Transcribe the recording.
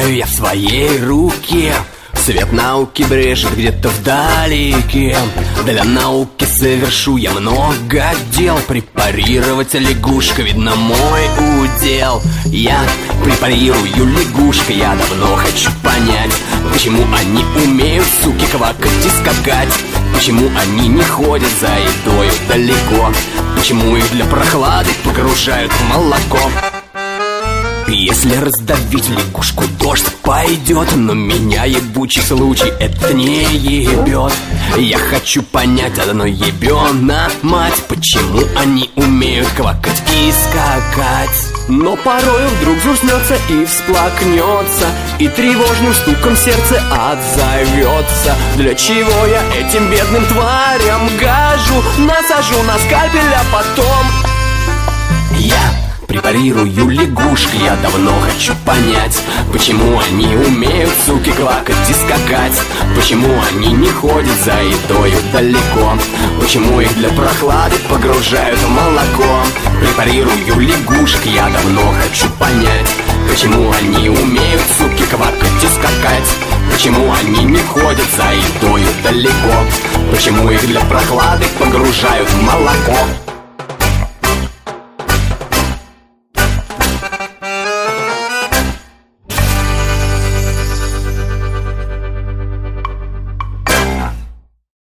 Сжимаю я в своей руке, свет науки брежет где-то вдалеке. Для науки совершу я много дел. Препарировать лягушка, видно, мой удел. Я препарирую лягушка, я давно хочу понять, почему они умеют, суки, квакать и скакать. Почему они не ходят за едой далеко? Почему их для прохлады погружают в молоко? Если раздавить лягушку, дождь пойдет, но меня ебучий случай это не ебет. Я хочу понять одно ебёна мать, почему они умеют квакать и скакать. Но порой вдруг взгрустнется и всплакнется, и тревожным стуком сердце отзовется. Для чего я этим бедным тварям гажу? Насажу на скальпель, а потом я препарирую лягушки, я давно хочу понять, почему они умеют, суки, квакать и скакать. Почему они не ходят за едою далеко? Почему их для прохлады погружают в молоко? Препарирую лягушек, я давно хочу понять, почему они умеют, суки, квакать и скакать. Почему они не ходят за едою далеко? Почему их для прохлады погружают в молоко?